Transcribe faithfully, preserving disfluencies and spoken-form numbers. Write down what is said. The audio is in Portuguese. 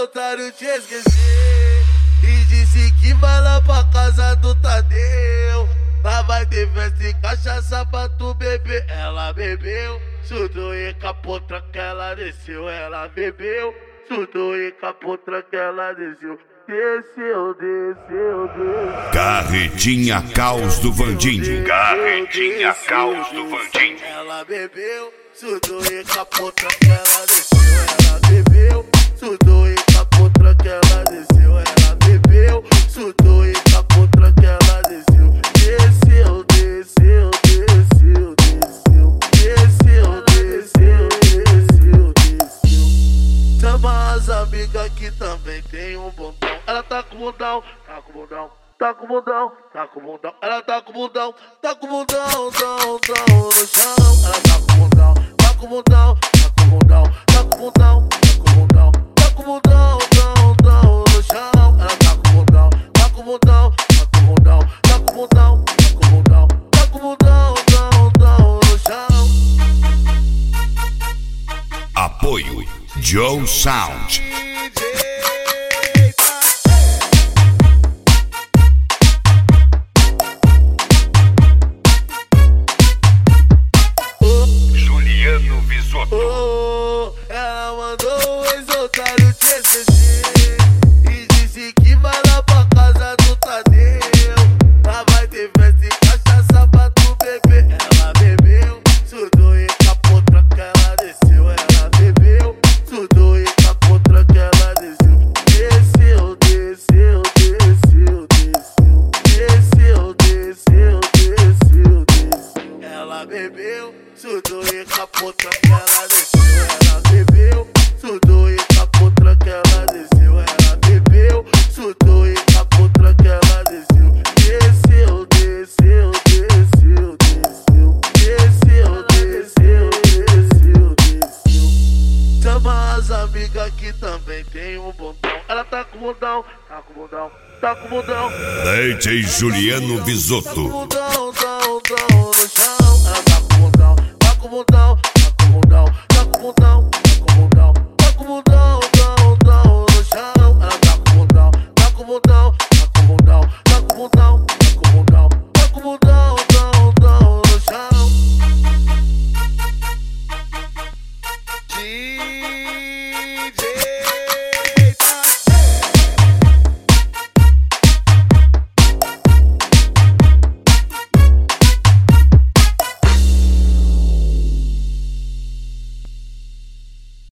otários te esquecer. E disse que vai lá pra casa do Tadeu. Lá vai ter festa e cachaça pra tu beber. Ela bebeu, surtou e capotra que ela desceu. Ela bebeu, surtou e capotra que ela desceu. Desceu, desceu, desceu. Carretinha Caos do Vandim. Carretinha Caos do Vandim. Ela bebeu, surtou e capotra que ela desceu. Ela bebeu, surtou e capotra que ela desceu. Ela bebeu, surtou e capotra que ela desceu. Desceu, desceu, desceu, desceu. Desceu, desceu, desceu, desceu. Chama as amigas que também tem um bundão. Ela tá com bundão, tá com bundão, tá com bundão, tá com bundão. Ela tá com bundão, tá com bundão, dão, dão no chão. Ela tá com bundão, tá com bundão, tá com bundão, tá com bundão, tá com bundão, tá com bundão, dão, dão no chão. Ela tá com bundão, tá com bundão, tá com bundão, tá com bundão, tá com bundão, tá com bundão, dão, dão no chão. Apoio Joe Sound. Juliano Visotto. Oh, ela mandou o ex-otário te esquecer. E disse que vai lá pra casa do Tadeu. Lá vai ter festa e cachaça pra tu beber. Ela bebeu, surtou e capotra que ela desceu. Ela bebeu, surtou e capotra que ela desceu. Desceu, desceu, desceu, desceu. Desceu, desceu, desceu, desceu. Ela bebeu, surtou e capotra que ela desceu. Ela bebeu, surtou e capotra que ela desceu. Ela bebeu, surtou e capotra que ela desceu. Desceu, desceu, desceu, desceu. Desceu, desceu, desceu, desceu. Chama as amigas que também tem um bundão. Ela tá com bundão, tá com bundão, tá com bundão. D J Juliano Tá Visotto. com bundão, dão, dão no chão. Ela tá com bundão, tá com bundão, tá com bundão, tá com bundão.